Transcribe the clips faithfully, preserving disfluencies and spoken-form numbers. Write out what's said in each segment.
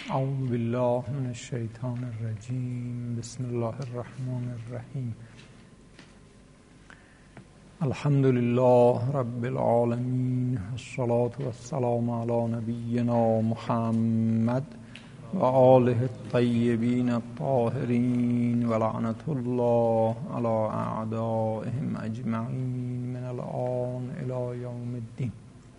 اعوذ بالله من الشیطان الرجیم. بسم الله الرحمن الرحیم. الحمد لله رب العالمین، الصلاة والسلام علی نبینا محمد و آله الطیبین الطاهرین و لعنت الله علی اعدائهم اجمعین من الآن الی یوم الدین.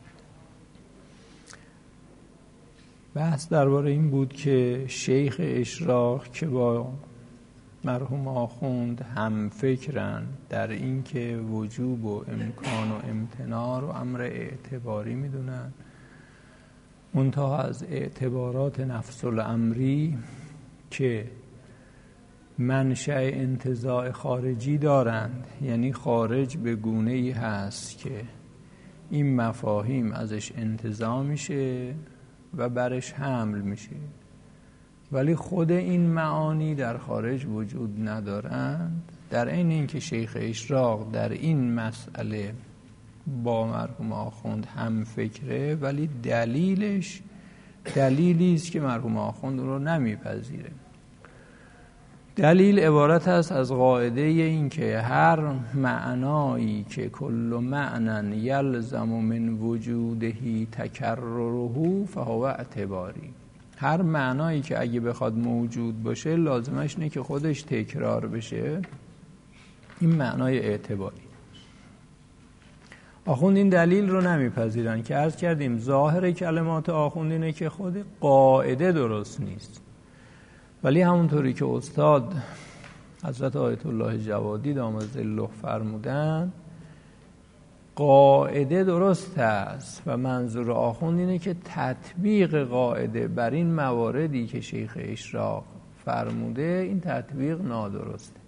بحث درباره این بود که شیخ اشراق که با مرحوم آخوند هم فکرن در این که وجوب و امکان و امتناع رو امر اعتباری میدونن، منتها از اعتبارات نفس الامری که منشأ انتزاع خارجی دارند، یعنی خارج به گونه‌ای هست که این مفاهیم ازش انتزاع میشه و برش حمل میشه، ولی خود این معانی در خارج وجود ندارند. در این اینکه شیخ اشراق در این مسئله با مرحوم آخوند هم فکره، ولی دلیلش دلیلی است که مرحوم آخوند رو نمیپذیره. دلیل عبارت است از قاعده این که هر معنایی که کل معنی یلزم من وجوده تکرره فهو اعتباری، هر معنایی که اگه بخواد موجود باشه لازمش اینه که خودش تکرار بشه، این معنای اعتباری. آخوند این دلیل رو نمیپذیرن که عرض کردیم ظاهر کلمات آخوند اینه که خود قاعده درست نیست، ولی همونطوری که استاد حضرت آیت الله جوادی دام ظله فرمودن، قاعده درست است و منظور آخوند اینه که تطبیق قاعده بر این مواردی که شیخ اشراق فرموده، این تطبیق نادرسته.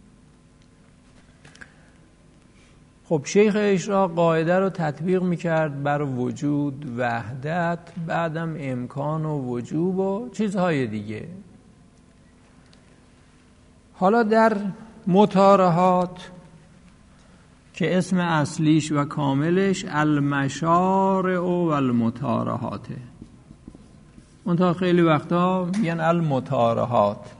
خب شیخ اشراق قاعده رو تطبیق میکرد بر وجود، وحدت، بعدم امکان و وجوب و چیزهای دیگه. حالا در مطارحات که اسم اصلیش و کاملش المشارع و المطارحاته، منتها خیلی وقتا میگن المطارحات.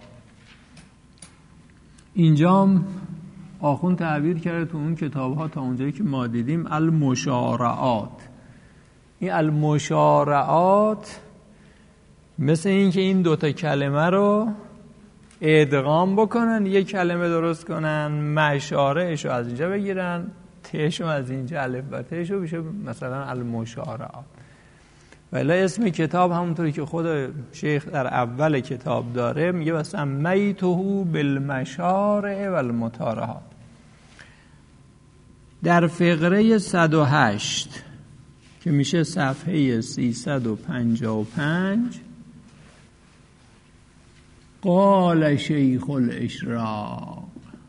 اینجام آخوند تعبیر کرده تو اون کتاب ها تا اونجایی که ما دیدیم المشارعات. این المشارعات مثل این که این دوتا کلمه رو ادغام بکنن، یک کلمه درست کنن، مشارعش رو از اینجا بگیرن، تهش رو از اینجا، الف و تهش رو بشه مثلا المشارعات. ولی اسم کتاب همونطوری که خود شیخ در اول کتاب داره میگه مثلا میته بالمشارع و المطارحات. در فقره صد و هشت که میشه صفحه سیصد و پنجاه و پنج، قال شیخ الاشراق،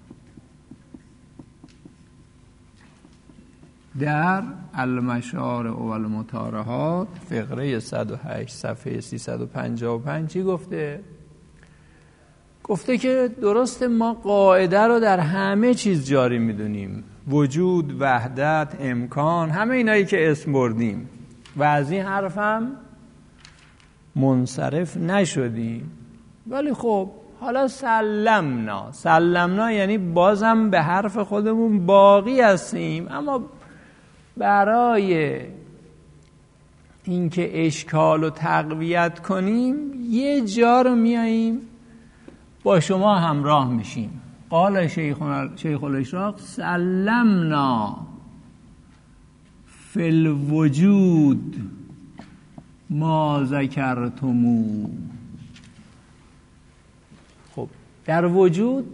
در المشارع و المطارحات فقره صد و هشت صفحه سیصد و پنجاه و پنج چی گفته؟ گفته که درسته ما قاعده رو در همه چیز جاری میدونیم، وجود، وحدت، امکان، همه اینایی که اسم بردیم، و از این حرفم منصرف نشدیم. ولی خب حالا سلمنا سلمنا یعنی بازم به حرف خودمون باقی هستیم، اما برای اینکه اشکال رو تقویت کنیم یه جا رو میاییم با شما همراه میشیم. قال شیخ شیخ الاشراق سلمنا فی الوجود ما ذکرتمو. خب در وجود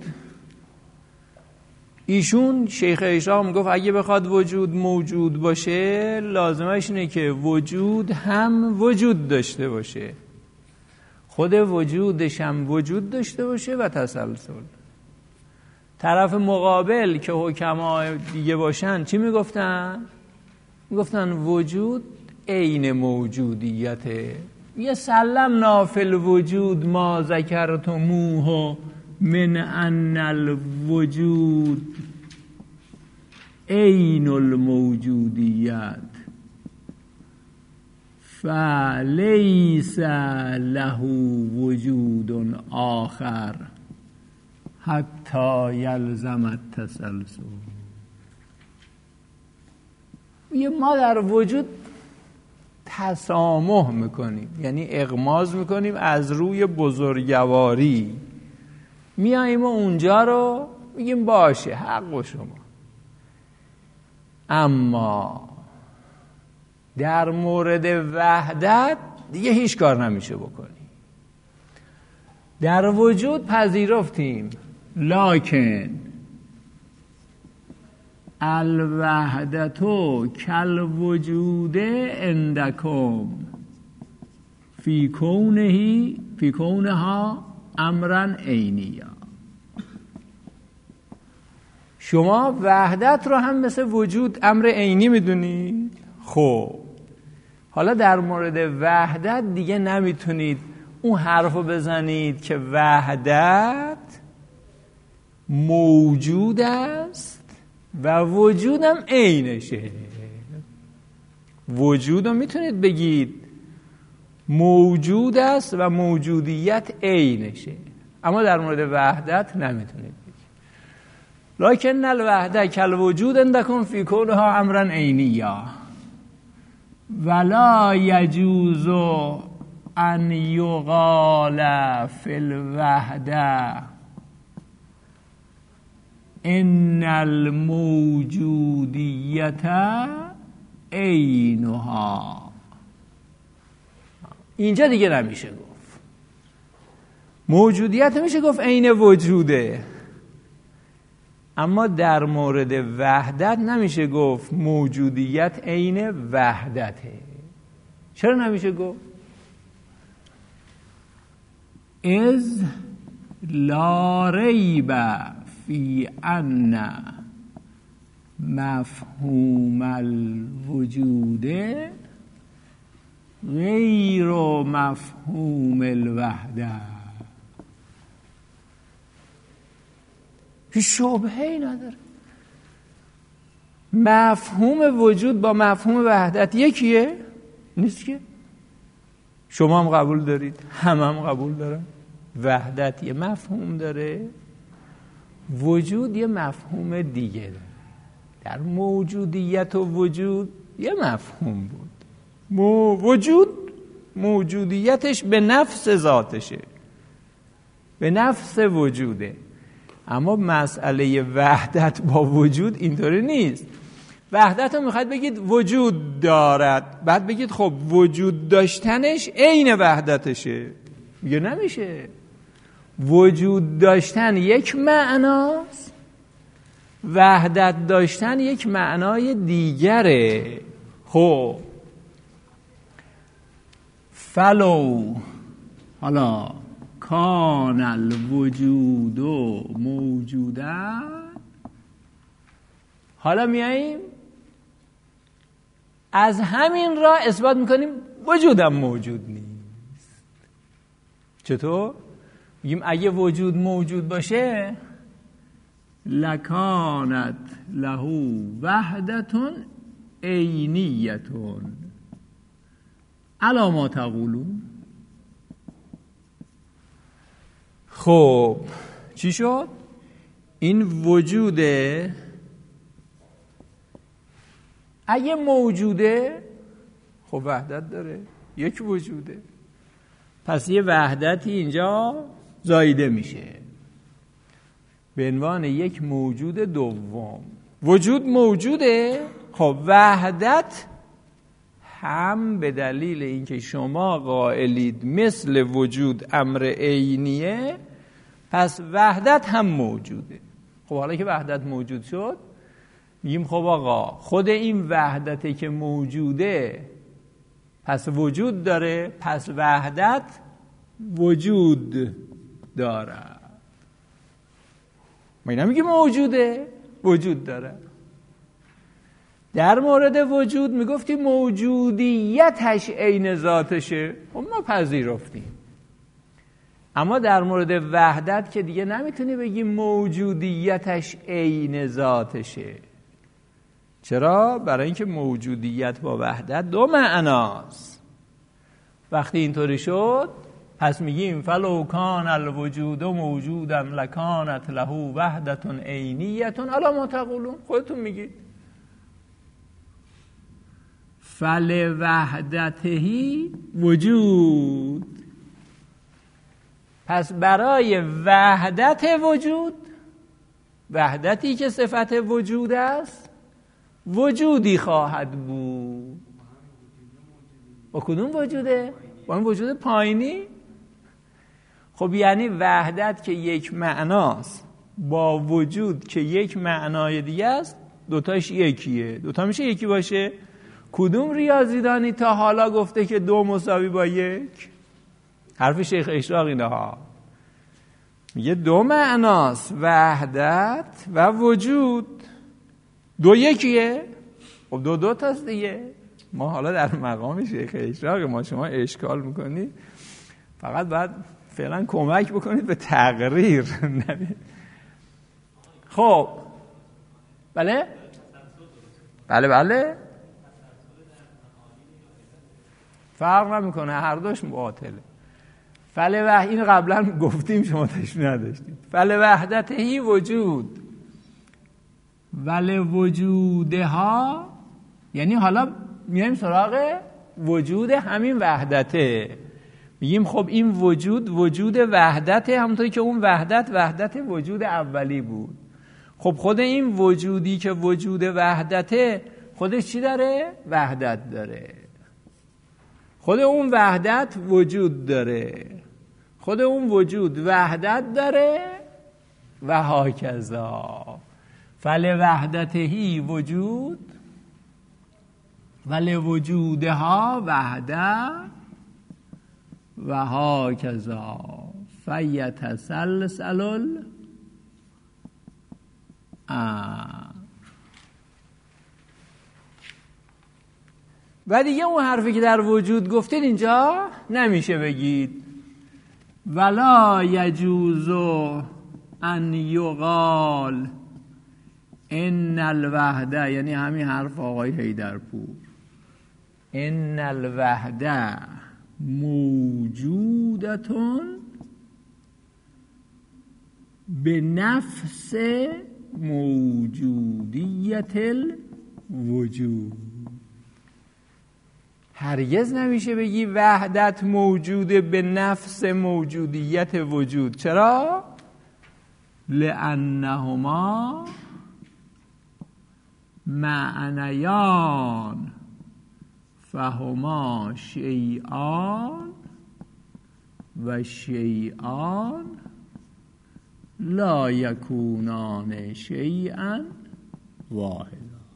ایشون شیخ اشراق میگفت اگه بخواد وجود موجود باشه لازمش اینه که وجود هم وجود داشته باشه، خود وجودش هم وجود داشته باشه و تسلسل. طرف مقابل که حکما دیگه باشن چی میگفتن؟ میگفتن وجود عین موجودیته. یه سلمنا فی الوجود ما ذکرتموه من ان الوجود عین الموجودیت فلیس له وجود آخر حتی یلزم التسلسل. ما در وجود تسامح میکنیم، یعنی اغماض میکنیم از روی بزرگواری، میاییم و اونجا رو میگیم باشه حق شما. اما در مورد وحدت دیگه هیچ کار نمیشه بکنی. در وجود پذیرفتیم، لکن الوحدتو کل وجود عندکم فی کونهی فی کونها امرن عینیا. شما وحدت رو هم مثل وجود امر عینی میدونید. خب حالا در مورد وحدت دیگه نمیتونید اون حرفو بزنید که وحدت موجود است و وجودم عینشه. وجود رو میتونید بگید موجود است و موجودیت عینشه، اما در مورد وحدت نمیتونید بگید. لکن الوحده کالوجود عندکم فی کونها امرا عینیا ولا یجوز ان یقال فی الوحده ان الموجودیت عینها. اینجا دیگه نمیشه گفت موجودیت، میشه گفت عین وجوده، اما در مورد وحدت نمیشه گفت موجودیت عین وحدته. چرا نمیشه گفت؟ از لا ریب فی ان مفهوم الوجود غیر مفهوم الوحده. هیچ شبهه‌ای نداره. مفهوم وجود با مفهوم وحدت یکیه؟ نیست که. شما هم قبول دارید، هم هم قبول دارن. وحدت یه مفهوم داره، وجود یه مفهوم دیگه داره. در موجودیت و وجود یه مفهوم بود. مو وجود موجودیتش به نفس ذاتشه، به نفس وجوده، اما مسئله وحدت با وجود اینطوری نیست. وحدت رو میخواید بگید وجود دارد، بعد بگید خب وجود داشتنش عین وحدتشه. میگه نمیشه. وجود داشتن یک معناست، وحدت داشتن یک معنای دیگره. خب فلو حالا کان الوجود موجودا، حالا میاییم از همین راه اثبات میکنیم وجودم موجود نیست. چطور؟ میگیم اگه وجود موجود باشه لکانت له وحدتون عینیتون الا ما تقولون. خب چی شد؟ این وجوده اگه موجوده خب وحدت داره، یک وجوده، پس یه وحدتی اینجا زایده میشه به عنوان یک موجود دوم. وجود موجوده، خب وحدت هم به دلیل اینکه شما قائلید مثل وجود امر عینیه، پس وحدت هم موجوده. خب حالا که وحدت موجود شد میگیم خب آقا خود این وحدتی که موجوده پس وجود داره، پس وحدت وجود داره. ما اینا میگیم موجوده، وجود داره. در مورد وجود میگفتی موجودیتش عین ذاتشه، خب ما پذیرفتیم. اما در مورد وحدت که دیگه نمیتونی بگی موجودیتش عین ذاتشه. چرا؟ برای اینکه موجودیت با وحدت دو معناست. وقتی اینطوری شد پس میگیم فلو کان الوجود موجودا لکانت له وحدت عینیه الا ما تقولون. خودتون میگید فلوحدته وجود. پس برای وحدت وجود، وحدتی که صفت وجود است، وجودی خواهد بود. با کدوم وجوده؟ با این وجود پایینی؟ خب یعنی وحدت که یک معناست با وجود که یک معنای دیگه است، دوتاش یکیه. دوتا میشه یکی باشه؟ کدوم ریاضیدانی تا حالا گفته که دو مساوی با یک؟ حرف شیخ اشراق اینه ها، میگه دو معناست، وحدت و وجود. دو یکیه؟ خب دو دو تاست دیگه. ما حالا در مقام شیخ اشراق ما شما اشکال میکنید، فقط باید فعلا کمک بکنید به تقریر. خب بله بله بله فرق نمیکنه، هر دوش باطله. فل وحد این قبلا گفتیم شما تشریح نداشتید. فل وحدت هی وجود ول وجودها، یعنی حالا میایم سراغ وجود همین وحدته. میگیم خب این وجود وجود وحدته، همونطوری که اون وحدت وحدت وجود اولی بود. خب خود این وجودی که وجود وحدته خودش چی داره؟ وحدت داره. خود اون وحدت وجود داره، خود اون وجود وحدت داره و هاکذا. فل وحدتهی وجود ول وجودها وحدت و هاکذا فیتسلسل الامر. و دیگه اون حرفی که در وجود گفتید اینجا نمیشه بگید ولا یجوز ان یقال ان الوحده، یعنی همین حرف آقای حیدرپور، ان الوحده موجودتون به نفس موجودیت الوجود. هرگز نمیشه بگی وحدت موجوده به نفس موجودیت وجود. چرا؟ لأنهما معنیان فهما شیئان و شیئان لا یکونان شیئا واحدا.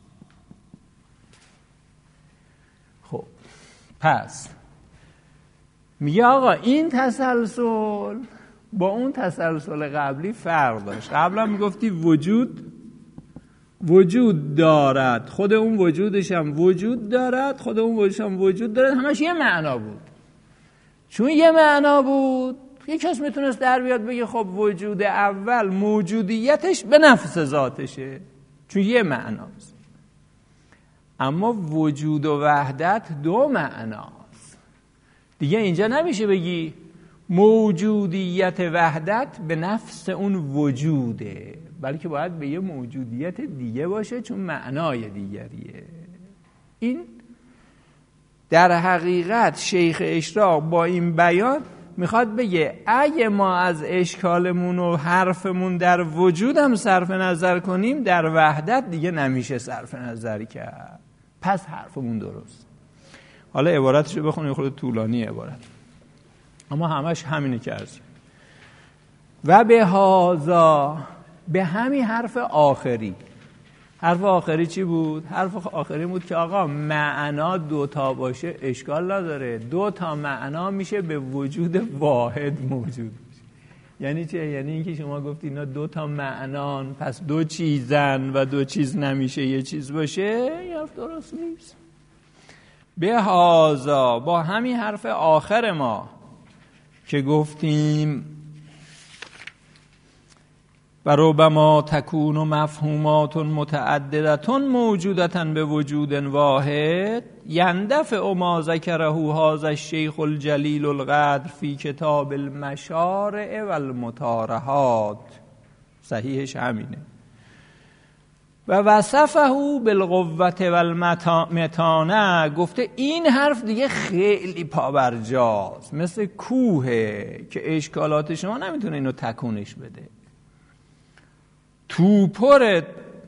خب پس میگه آقا این تسلسل با اون تسلسل قبلی فرق داشت. قبلا میگفتی وجود وجود دارد، خود اون وجودش هم وجود دارد، خود اون وجودش هم وجود دارد، همش یه معنا بود. چون یه معنا بود یه کس میتونست در بیاد بگه خب وجود اول موجودیتش به نفس ذاتشه، چون یه معناست. اما وجود و وحدت دو معناست دیگه. اینجا نمیشه بگی موجودیت وحدت به نفس اون وجوده، بلکه باید به یه موجودیت دیگه باشه چون معنای دیگریه. این در حقیقت شیخ اشراق با این بیان میخواد بگه اگه ما از اشکالمون و حرفمون در وجودم صرف نظر کنیم، در وحدت دیگه نمیشه صرف نظر کرد، پس حرفمون درست. حالا عبارتش رو بخونیم، خود طولانی عبارت، اما همش همینه که عرض. و به هازا، به همین حرف آخری. حرف آخری چی بود؟ حرف آخری بود که آقا معنا دوتا باشه اشکال نداره، دوتا معنا میشه به وجود واحد موجود. یعنی چه؟ یعنی اینکه شما گفتی اینا دوتا معنان پس دو چیزن و دو چیز نمیشه یه چیز باشه، این حرف درست نیست. به هازا، با همین حرف آخر ما که گفتیم و ربما تکون مفهومات متعددة موجودة به وجود واحد یندفع ما ذکره هذا الشیخ الجلیل القدر فی کتاب المشارع و المطارحات. صحیحش همینه. و وصفه بالقوة و المتانه، گفته این حرف دیگه خیلی پابرجاست، مثل کوهه که اشکالات شما نمیتونه اینو تکونش بده. توپره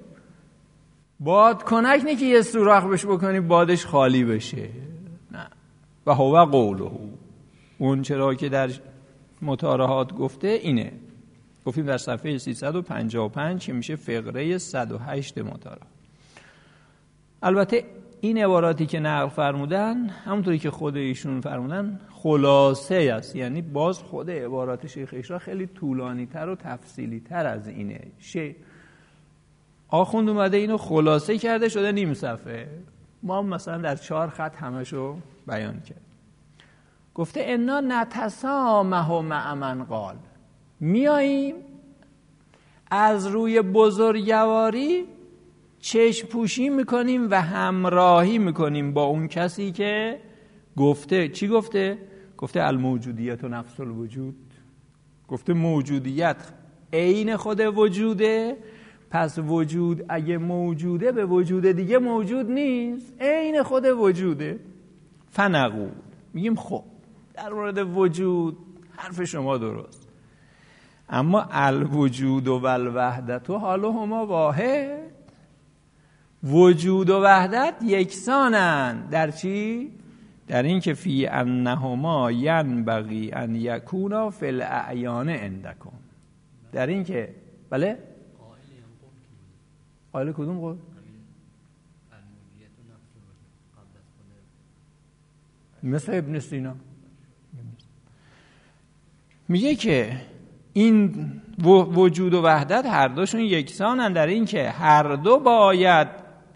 باد کنک نی که یه سوراخ بهش بکنی بادش خالی بشه، نه. و هو قوله، اون چرا که در مطارحات گفته اینه، گفتیم در صفحه سیصد و پنجاه و پنج که میشه فقره صد و هشت مطارحات. البته این عباراتی که نقل فرمودن همونطوری که خود ایشون فرمودن خلاصه است، یعنی باز خود عبارات شیخ اشراق خیلی طولانی تر و تفصیلی تر از اینه. شیخ آخوند اومده اینو خلاصه کرده شده نیم صفحه، ما مثلا در چهار خط همشو بیان کرد. گفته انا نتسامح مع من قال، میاییم از روی بزرگواری چشم پوشی میکنیم و همراهی میکنیم با اون کسی که گفته. چی گفته؟ گفته الموجودیت و نفس الوجود. گفته موجودیت عین خود وجوده، پس وجود اگه موجوده به وجود دیگه موجود نیست، عین خود وجوده. فنقول، میگیم خب در مورد وجود حرف شما درست، اما الوجود و الوحدت و حالهما واحد. وجود و وحدت یکسانند در چی؟ در این که فی انهما ینبغی ان یکونا فی الاعیان عندکم. در این که بله قائل کدوم قول؟ مثل ابن سینا میگه که این وجود و وحدت هر دوشون یکسانن در این که هر دو باید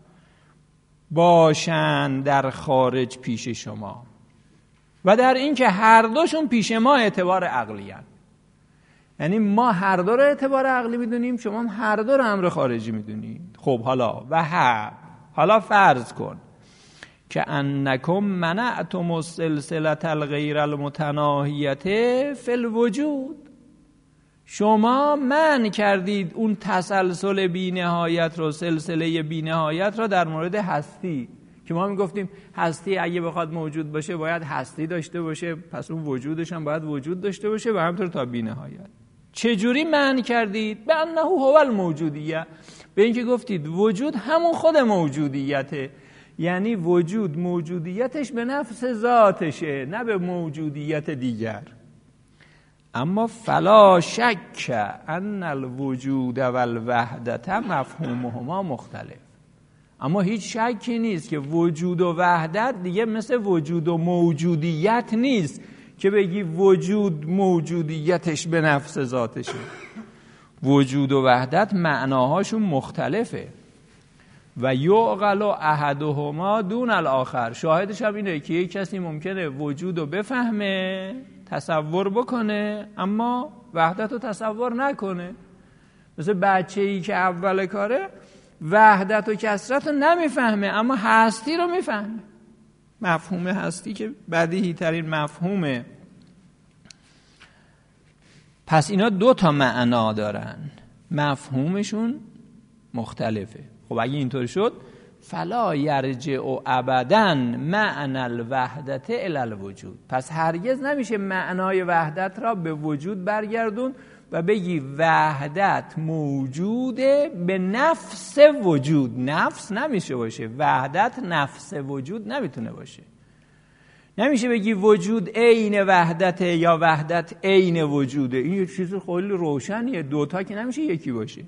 باشن در خارج پیش شما و در این که هر دوشون پیش ما اعتبار عقلی هن. یعنی ما هر دو رو اعتبار عقلی میدونیم، شما هم هر دو رو امر خارجی میدونید. خب حالا و ها حالا فرض کن که انکم منعتم السلسله الغیر المتناهیه فی الوجود، شما منع کردید اون تسلسل بی نهایت رو، سلسله بی نهایت رو در مورد هستی، که ما میگفتیم هستی اگه بخواد موجود باشه باید هستی داشته باشه، پس اون وجودش هم باید وجود داشته باشه و همطور تا بی نهایت. چجوری منع کردید؟ به انه هو الموجودیه، به اینکه گفتید وجود همون خود موجودیته، یعنی وجود موجودیتش به نفس ذاتشه نه به موجودیت دیگر. اما فلا شک ان الوجود و الوحدت مفهومهما مختلف، اما هیچ شکی نیست که وجود و وحدت دیگه مثل وجود و موجودیت نیست که بگی وجود موجودیتش به نفس ذاتشه. وجود و وحدت معناهاشون مختلفه و یعقل احدهما دون الاخر. شاهدش هم اینه که یک کسی ممکنه وجود رو بفهمه، تصور بکنه، اما وحدت رو تصور نکنه. مثل بچه‌ای که اول کاره وحدت و کثرت رو نمیفهمه اما هستی رو میفهمه. مفهوم هستی که بدیهی ترین مفهومه. پس اینا دو تا معنا دارن، مفهومشون مختلفه. خب اگه اینطور شد فلا یرجع ابدا معنی الوحدت الی الوجود، پس هرگز نمیشه معنای وحدت را به وجود برگردون و بگی وحدت موجوده به نفس وجود. نفس نمیشه باشه، وحدت نفس وجود نمیتونه باشه. نمیشه بگی وجود عین وحدت یا وحدت عین وجوده. این یه چیز خیلی روشنیه، دوتا که نمیشه یکی باشه.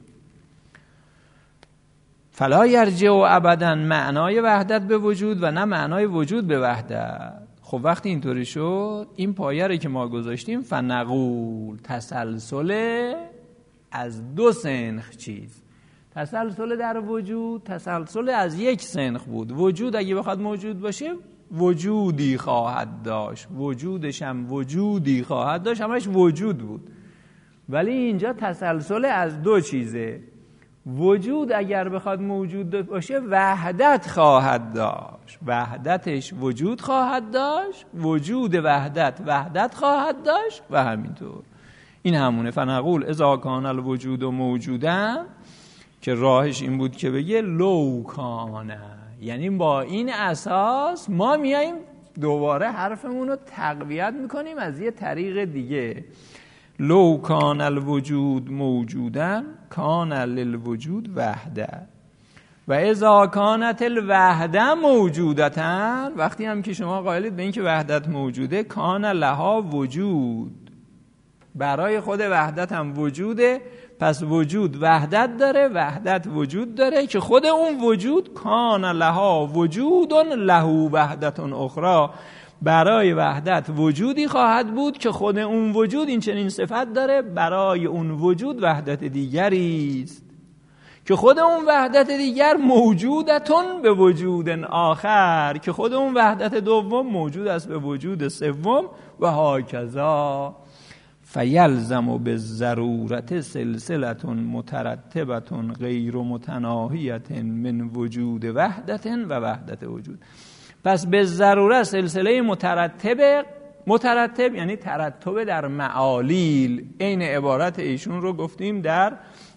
فلا یرجع ابدا معنای وحدت به وجود و نه معنای وجود به وحدت. خب وقتی اینطوری شد این پایه رو که ما گذاشتیم فنقول تسلسل از دو سنخ چیز. تسلسل در وجود تسلسل از یک سنخ بود. وجود اگه بخواد موجود باشه وجودی خواهد داشت، وجودش هم وجودی خواهد داشت، همش وجود بود. ولی اینجا تسلسل از دو چیزه. وجود اگر بخواد موجود باشه وحدت خواهد داشت، وحدتش وجود خواهد داشت، وجود وحدت وحدت خواهد داشت و همینطور. این همونه. فنقول اذا کان الوجود موجودا، که راهش این بود که بگه لو کانه، یعنی با این اساس ما میاییم دوباره حرفمون رو تقویت میکنیم از یه طریق دیگه. لو کان الوجود موجودا کان للوجود وحده و اذا کانت الوحده موجودتن، وقتی هم که شما قائلید به این که وحدت موجوده، کان لها وجود، برای خود وحدت هم وجوده. پس وجود وحدت داره، وحدت وجود داره که خود اون وجود کان لها وجود له وحدت اخرى، برای وحدت وجودی خواهد بود که خود اون وجود این چنین صفت داره، برای اون وجود وحدت دیگری است که خود اون وحدت دیگر موجودتون به وجود آخر، که خود اون وحدت دوم موجود است به وجود سوم و هاکذا. فیلزم بالضرورت سلسلة مترتبة غیر متناهیة من وجود وحدت و وحدت وجود. پس به ضرورت سلسله مترتب، مترتب یعنی ترتب در معالیل، این عبارت ایشون رو گفتیم در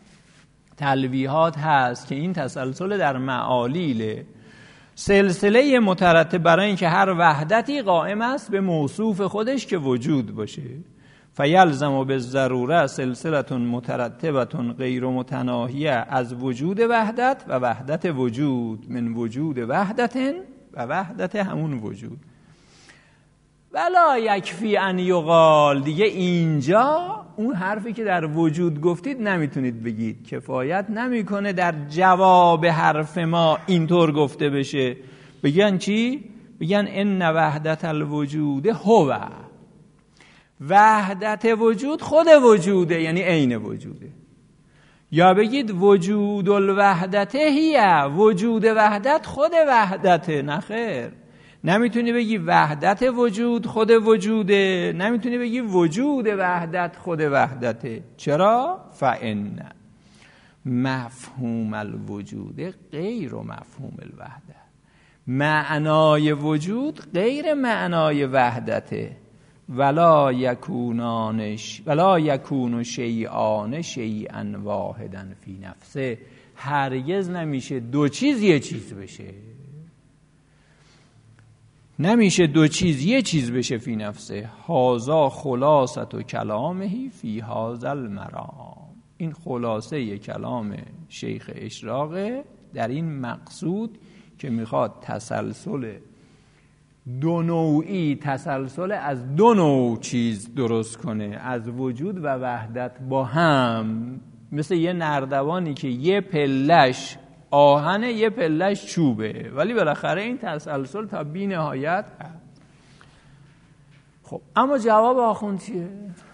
تلویحات هست که این تسلسل در معالیله. سلسله مترتب برای اینکه هر وحدتی قائم است به موصوف خودش که وجود باشه. فیلزم بالضروره سلسله مترتبه غیر متناهیه از وجود وحدت و وحدت وجود، من وجود وحدت و وحدت همون وجود. ولا یکفی ان یقال، دیگه اینجا اون حرفی که در وجود گفتید نمیتونید بگید، کفایت نمیکنه در جواب حرف ما اینطور گفته بشه. بگن چی؟ بگن ان وحدت الوجود هو، وحدت وجود خود وجوده، یعنی عین وجوده. یا بگید وجود الوحدت هیه، وجود وحدت خود وحدته. نخیر، نمیتونی بگی وحدت وجود خود وجوده، نمیتونی بگی وجود وحدت خود وحدته. چرا؟ فإن مفهوم الوجود غیر مفهوم الوحده، معنای وجود غیر معنای وحدته. ولا یکونانش ولا یکون شیئان شیئا واحدا فی نفسه، هرگز نمیشه دو چیز یه چیز بشه، نمیشه دو چیز یه چیز بشه فی نفسه. هازا خلاصت و کلامهی فی هازا المرام، این خلاصه کلام شیخ اشراقه در این مقصود که میخواد تسلسل دو نوعی، تسلسل از دو نوع چیز درست کنه، از وجود و وحدت با هم، مثل یه نردبانی که یه پلش آهنه یه پلش چوبه، ولی بالاخره این تسلسل تا بی نهایت. خب اما جواب آخوند چیه؟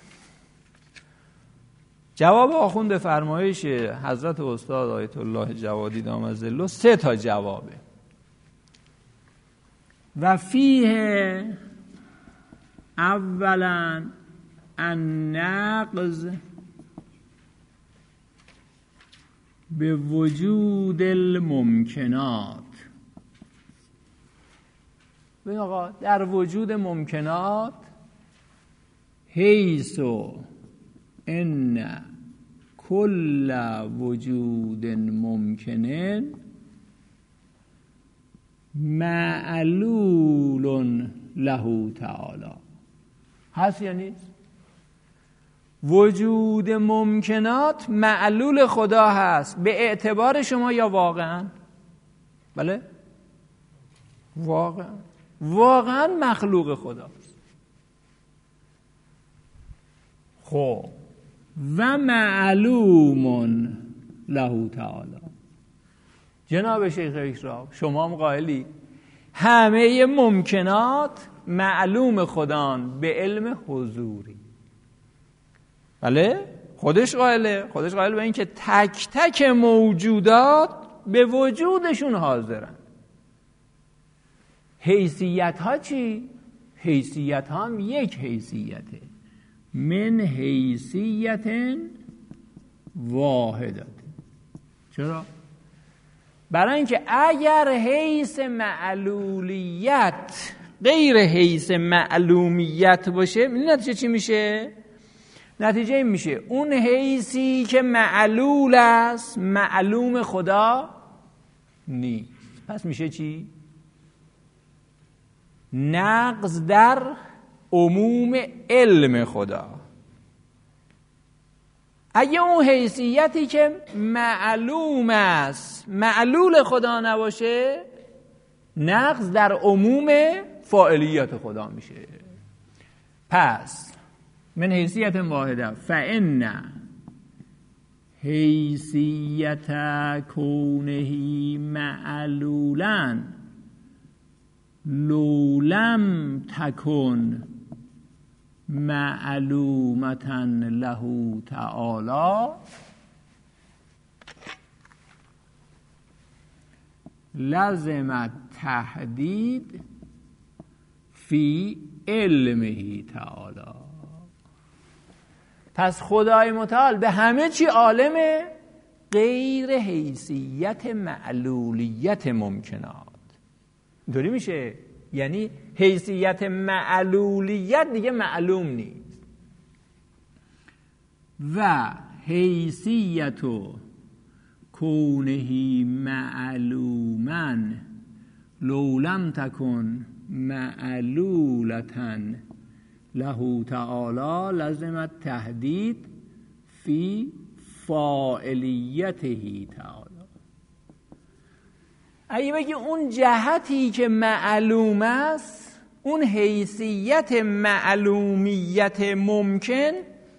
جواب آخوند به فرمایش حضرت استاد آیت الله جوادی دام ظله سه تا جوابه. و فیه اولا النقض به وجود الممکنات. ببین آقا، در وجود ممکنات حیث ان کل وجود ممکن معلول له تعالی. هست یا نیست؟ وجود ممکنات معلول خدا هست به اعتبار شما یا واقعا؟ بله؟ واقعا واقعا مخلوق خداست. خب و معلوم له تعالی. جناب شیخ اشراق، شما هم قائلی همه ممکنات معلوم خدان به علم حضوری. بله؟ خودش قائله، خودش قائل به این که تک تک موجودات به وجودشون حاضرن. حیثیت ها چی؟ حیثیت ها هم یک حیثیته، من حیثیت واحدت. چرا؟ برای اینکه اگر حیث معلولیت غیر حیث معلومیت باشه، میدونی نتیجه چی میشه؟ نتیجه این میشه اون حیثی که معلول است معلوم خدا نیست. پس میشه چی؟ نقض در عموم علم خدا. اگه اون حیثیتی که معلوم است معلول خدا نباشه، نقض در عموم فاعلیت خدا میشه. پس من حیثیت واحده فإن حیثیت کونه معلولا لو لم تکن معلومتا له تعالی لازم تحدید فی علمه تعالی. پس خدای متعال به همه چی عالمه غیر حیثیت معلولیت ممکنات. اینطوری میشه، یعنی حیثیت معلولیت دیگه معلوم نیست و حیثیت کونه معلوما لو لم تکن معلولتا له تعالی لازم تحدید فی فاعلیته تعالی. اگه بگی اون جهتی که معلوم است، اون حیثیت معلومیت ممکن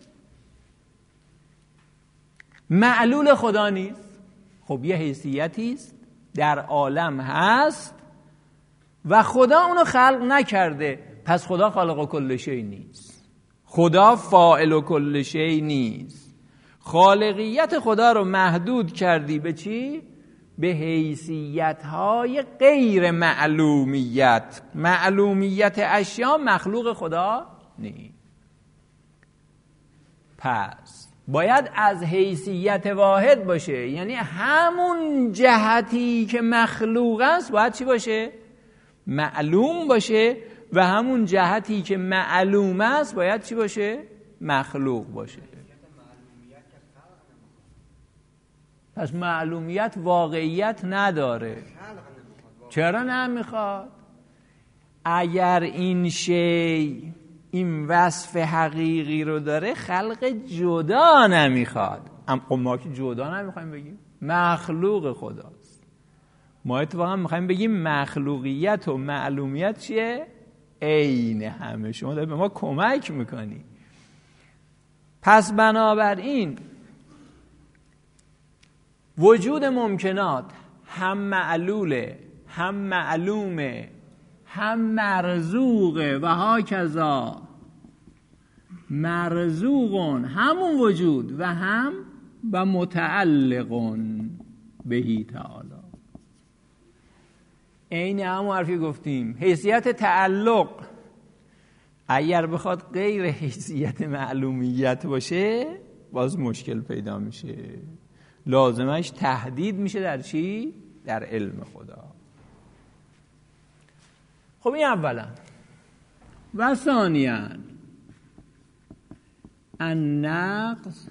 معلول خدا نیست. خب یه حیثیتی است در عالم هست و خدا اونو خلق نکرده، پس خدا خالق کل شیء نیست، خدا فاعل کل شیء نیست. خالقیت خدا رو محدود کردی به چی؟ به حیثیت‌های غیر معلومیت. معلومیت اشیا مخلوق خدا نیست. پس باید از حیثیت واحد باشه، یعنی همون جهتی که مخلوق است باید چی باشه؟ معلوم باشه. و همون جهتی که معلوم است باید چی باشه؟ مخلوق باشه. پس معلومیت واقعیت نداره. چرا نمیخواد؟ اگر این شی این وصف حقیقی رو داره خلق جدا نمیخواد. اما ما که جدا نمیخوایم بگیم، مخلوق خداست. ما اتفاقا میخوایم بگیم مخلوقیت و معلومیت چیه؟ عین همه. شما داری به ما کمک میکنی. پس بنابراین وجود ممکنات هم معلوله، هم معلومه، هم مرزوقه و هاکذا. مرزوقون همون وجود و هم و متعلقون بهی تعالی. این همون حرفی گفتیم. حیثیت تعلق اگر بخواد غیر حیثیت معلومیت باشه باز مشکل پیدا میشه. لازمش تحدید میشه در چی؟ در علم خدا. خب این اولا. و ثانیاً النقص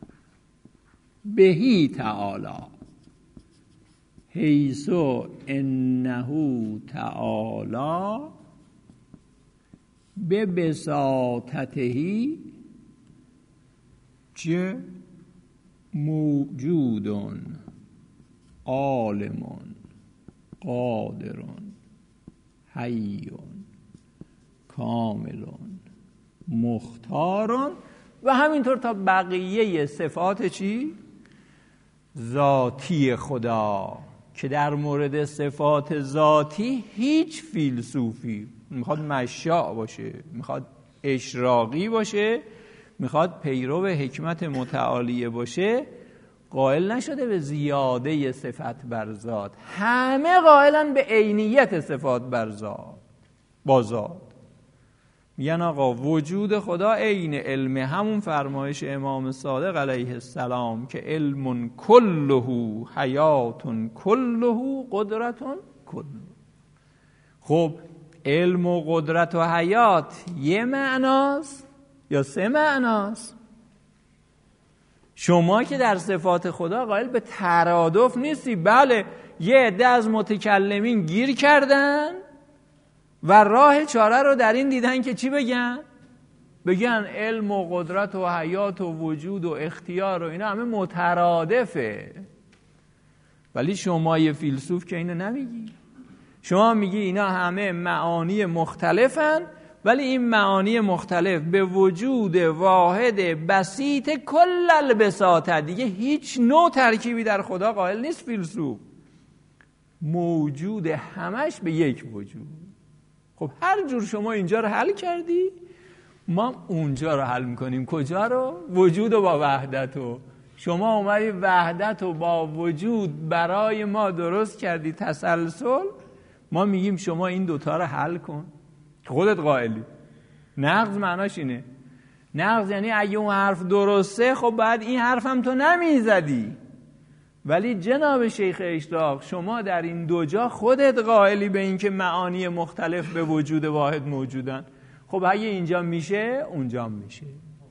بهی تعالی حیث انه تعالی به بساطته چه موجودون عالمون قادرون حیون کاملون مختارون و همینطور تا بقیه صفات چی؟ ذاتی خدا، که در مورد صفات ذاتی هیچ فیلسوفی میخواد مشاع باشه، میخواد اشراقی باشه، میخواد پیرو حکمت متعالیه باشه، قائل نشده به زیاده صفت بر ذات. همه قائلن به عینیت صفات بر ذات با ذات. میگن آقا وجود خدا عین علم، همون فرمایش امام صادق علیه السلام که علم کله حیات کله قدرت کله. خب علم و قدرت و حیات یه معناست یا سه معناست؟ شما که در صفات خدا قائل به ترادف نیستی. بله یه عده از متکلمین گیر کردن و راه چاره رو در این دیدن که چی بگن؟ بگن علم و قدرت و حیات و وجود و اختیار و اینا همه مترادفه. ولی شما یه فیلسوف که اینو نمیگی. شما میگی اینا همه معانی مختلفن، ولی این معانی مختلف به وجود واحد بسیط کل البساطه، دیگه هیچ نوع ترکیبی در خدا قائل نیست فیلسوف. موجود همش به یک وجود. خب هر جور شما اینجا رو حل کردی، ما اونجا رو حل میکنیم. کجا رو؟ وجود و با وحدت رو. شما اومدی وحدت و با وجود برای ما درست کردی تسلسل، ما میگیم شما این دوتا رو حل کن. خودت قائلی. نقض معناش اینه. نقض یعنی اگه اون حرف درسته خب بعد این حرف هم تو نمیزدی. ولی جناب شیخ اشراق شما در این دو جا خودت قائلی به این که معانی مختلف به وجود واحد موجودن. خب اگه اینجا میشه اونجا میشه.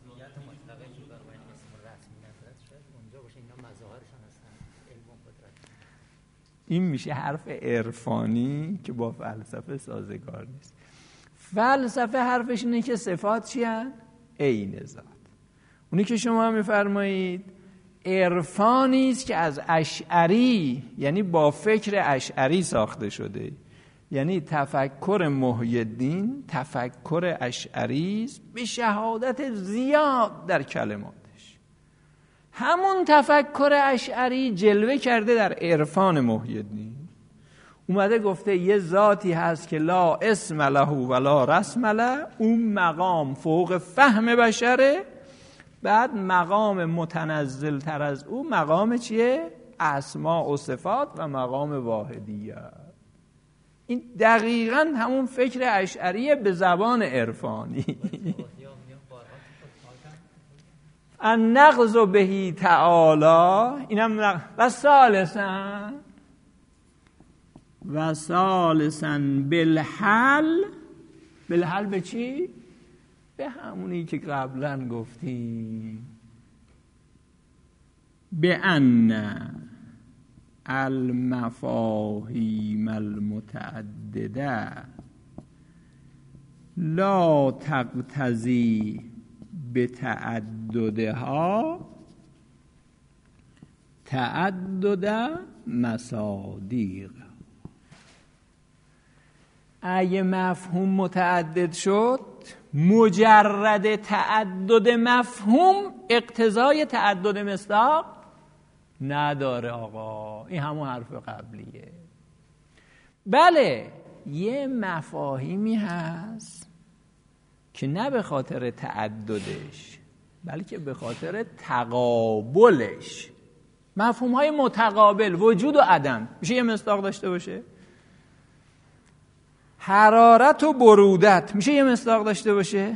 این میشه حرف عرفانی که با فلسفه سازگار نیست. فلسفه حرفش اینه که صفات چی هست؟ عین ذات. اونی که شما میفرمایید عرفانی است که از اشعری، یعنی با فکر اشعری ساخته شده. یعنی تفکر محی الدین تفکر اشعری است به شهادت زیاد در کلماتش. همون تفکر اشعری جلوه کرده در عرفان محی الدین. اومده گفته یه ذاتی هست که لا اسم له و لا رسم له، اون مقام فوق فهم بشره. بعد مقام متنزل تر از او مقام چیه؟ اسماء و صفات و مقام واحدیت. این دقیقاً همون فکر اشعریه به زبان عرفانی. النقض بهی تعالی، اینم و ثالثاً و ثالثاً بالحل. بالحل به چی؟ به همونی که قبلا گفتیم، به ان المفاهیم المتعدده لا تقتضی به تعددها تعدد مصادیق. اگه مفهوم متعدد شد، مجرد تعدد مفهوم اقتضای تعدد مصداق نداره آقا. این همون حرف قبلیه. بله یه مفاهیمی هست که نه به خاطر تعددش بلکه به خاطر تقابلش، مفهوم‌های متقابل، وجود و عدم، میشه یه مصداق داشته باشه. حرارت و برودت میشه یه مصداق داشته باشه.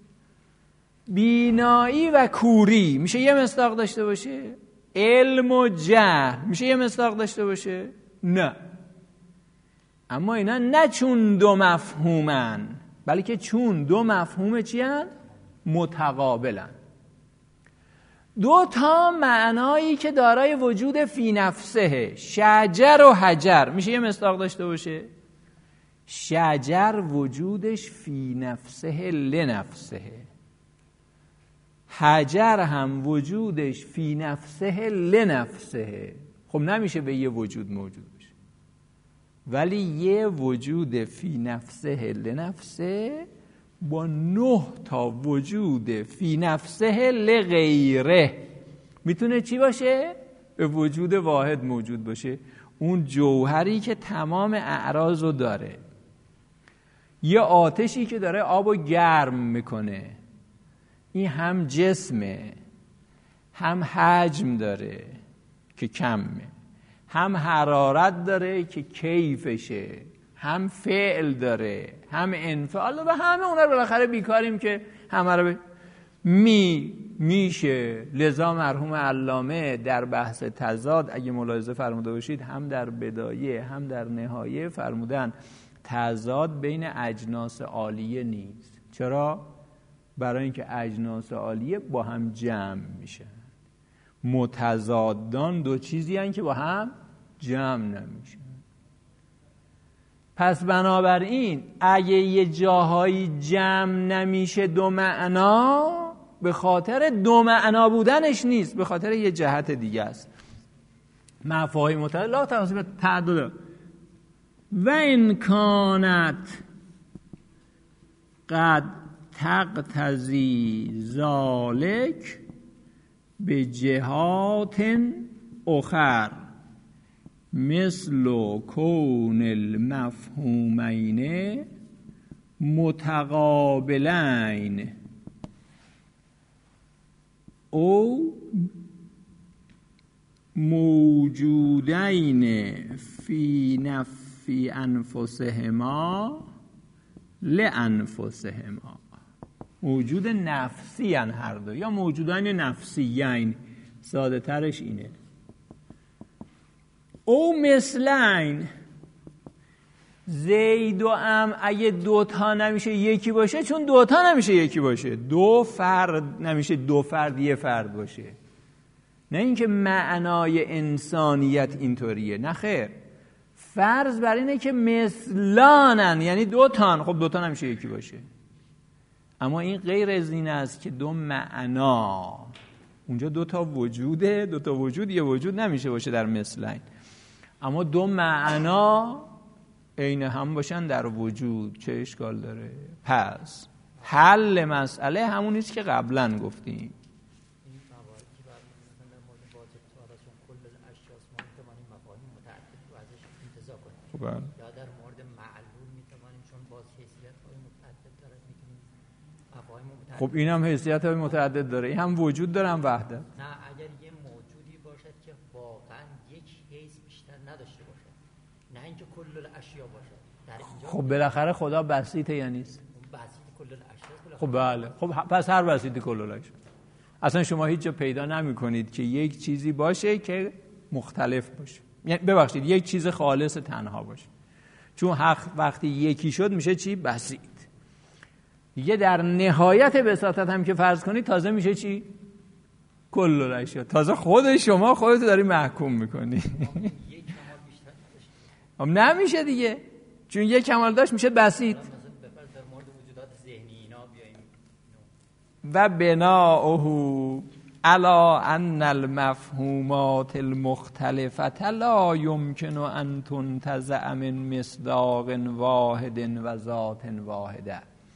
بینایی و کوری میشه یه مصداق داشته باشه. علم و جهل میشه یه مصداق داشته باشه؟ نه. اما اینا نه چون دو مفهومن، بلکه چون دو مفهوم چی هن؟ متقابلن. دو تا معنایی که دارای وجود فی نفسه، شجر و حجر، میشه یه مصداق داشته باشه. شجر وجودش فی نفسه لنفسه، حجر هم وجودش فی نفسه لنفسه. خب نمیشه به یه وجود موجود بشه، ولی یه وجود فی نفسه لنفسه با نه تا وجود فی نفسه لغیره میتونه چی باشه؟ به وجود واحد موجود باشه. اون جوهری که تمام اعراض رو داره، یه آتشی که داره آبو گرم میکنه، این هم جسمه، هم حجم داره که کمه، هم حرارت داره که کیفشه، هم فعل داره هم انفعال و همه اونا رو بالاخره بیکاریم که همه رو ب... می میشه. لذا مرحوم علامه در بحث تضاد اگه ملاحظه فرموده باشید هم در بدایه هم در نهایه فرمودن تضاد بین اجناس عالیه نیست. چرا؟ برای اینکه اجناس عالیه با هم جمع میشن. متضادان دو چیزی هستند که با هم جمع نمیشن. پس بنابراین اگه یه جاهایی جمع نمیشه دو معنا، به خاطر دو معنا بودنش نیست، به خاطر یه جهت دیگه است. مفاهیم متعدد لا تناسب تعدد و ان کانت قد تقتضی ذالک به جهات اخر مثل کون المفهومین متقابلین او موجودین فی نفی انفسهما لانفسهما. موجود نفسی ان هر دو، یا موجودین نفسیین، ساده ترش اینه. او مثلین، زید و ام اگه دوتا نمیشه یکی باشه، چون دوتا نمیشه یکی باشه. دو فرد نمیشه دو فرد یه فرد باشه. نه اینکه معنای انسانیت اینطوریه، نه خیر. فرض بر اینه که مثلانن، یعنی دوتان. خب دوتا نمیشه یکی باشه. اما این غیر از این است که دو معنا، اونجا دوتا وجوده، دوتا وجود یه وجود نمیشه باشه در مثلین. اما دو معنا عین هم باشن در وجود، چه اشکال داره؟ پس حل مسئله همون نیست که قبلا گفتیم. یا در مورد معلول میتوانیم چون باز حیثیت های متعدد داره میتونیم مفاهیم متعدد. خب این هم حیثیت های متعدد داره، این هم وجود داره هم وحدت. نه اگر یه موجودی باشد که واقعا یک حیث بیشتر نداشته باشه، نه اینکه کل الاشیا باشه، در اینجا خب بالاخره خدا بسیطه یا نیست؟ بسیط کل الاشیا. خب بله، خب پس هر بسیط کل الاشیا. اصلا شما هیچ جا پیدا نمی کنید که یک چیزی باشه که مختلف باشه. یعنی ببخشید یک چیز خالص تنها باشه، چون حق وقتی یکی شد میشه چی؟ بسیط. دیگه در نهایت بساطت هم که فرض کنید تازه میشه چی؟ کل الاشیا. تازه خود شما خودتو داری محکوم میکنی. یک کمال بیشتر هم نمیشه دیگه، چون یک کمال داشت میشه بسیط. مثلا در مورد وجودات ذهنی اینا بیایم و بناؤه الا ان المفهومات المختلفة لا يمكن ان تنتزع من مصداق واحد و ذات واحده.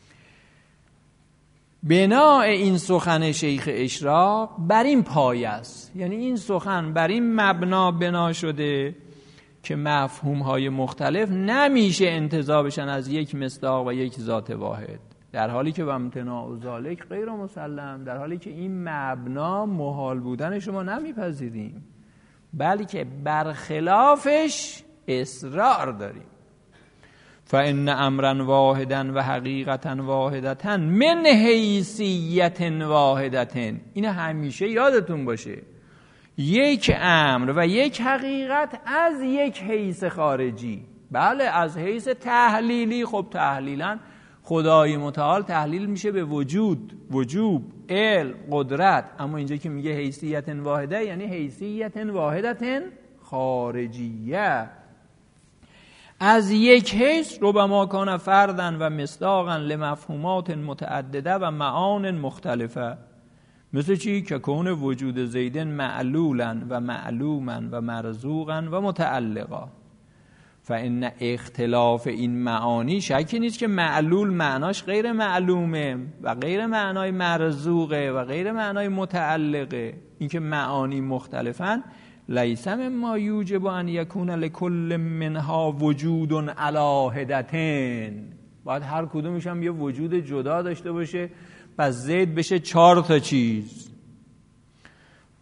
بنا این سخن شیخ اشراق بر این پایه است، یعنی این سخن بر این مبنا بنا شده که مفهوم‌های مختلف نمیشه انتزاع بشن از یک مصداق و یک ذات واحد، در حالی که و امتناع ذالک غیر مسلم، در حالی که این مبنا محال بودن شما نمیپذیریم، بلکه برخلافش اصرار داریم. فإن امرا واحدا و حقیقتا واحدتا من حیثیت واحدتا. این همیشه یادتون باشه، یک امر و یک حقیقت از یک حیث خارجی. بله از حیث تحلیلی، خب تحلیلا خدای متعال تحلیل میشه به وجود، وجوب، علم، قدرت. اما اینجا که میگه حیثیت واحده یعنی حیثیت واحدت خارجیه، از یک حیث. ربما کان فردن و مصداقا لمفهومات متعدده و معان مختلفه. مثل چی؟ که کون وجود زیدن معلولا و معلوما و مرزوقا و متعلقا. فإن اختلاف این معانی شکی نیست که معلول معناش غیر معلومه و غیر معنای مرزوقه و غیر معنای متعلقه. اینکه معانی مختلفن لیس مما یوجب ان یکون لکل منها وجود علی حدتین. باید هر کدومش هم یه وجود جدا داشته باشه، پس زید بشه چهار تا چیز.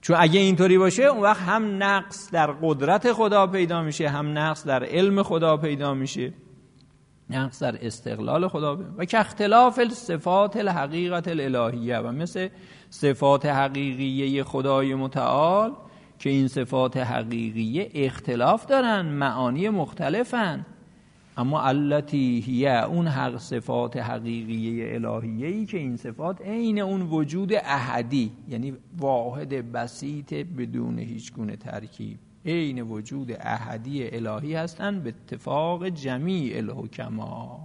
چون اگه اینطوری باشه اون وقت هم نقص در قدرت خدا پیدا میشه، هم نقص در علم خدا پیدا میشه، نقص در استقلال خدا پیدا. و که اختلاف صفات الحقیقت الالهیه، و مثل صفات حقیقیه خدای متعال که این صفات حقیقیه اختلاف دارن، معانی مختلفن، اما التی هی اون حق صفات حقیقیه الهیه‌ای که این صفات عین اون وجود احدی، یعنی واحد بسیط بدون هیچ گونه ترکیب، عین وجود احدی الهی هستند به اتفاق جمیع الحکما.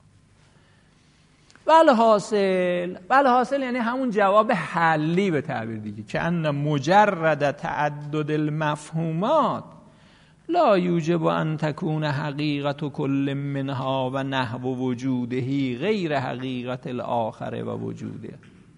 والحاصل والحاصل یعنی همون جواب حلی به تعبیر دیگه، که ان مجرد تعدد المفهومات لا یوجب ان تکون حقیقت کل منها و نحو وجودهی غیر حقیقت الاخر و وجوده.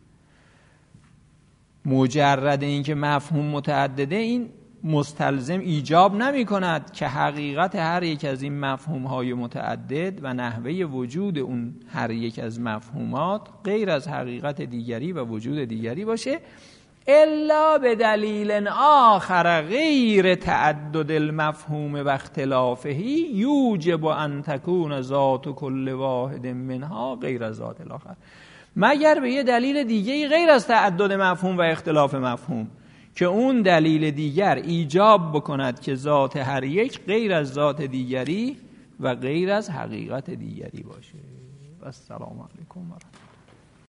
مجرد این که مفهوم متعدده این مستلزم ایجاب نمی کند که حقیقت هر یک از این مفهوم های متعدد و نحوه وجود اون هر یک از مفهومات غیر از حقیقت دیگری و وجود دیگری باشه، الا به دلیل آخر غیر تعدد المفهوم و اختلافهی یوجب ان تکون ذات کل واحد منها غیر ذات الاخر، مگر به یه دلیل دیگه غیر از تعدد مفهوم و اختلاف مفهوم که اون دلیل دیگر ایجاب بکند که ذات هر یک غیر از ذات دیگری و غیر از حقیقت دیگری باشه. و السلام علیکم و رحمت الله.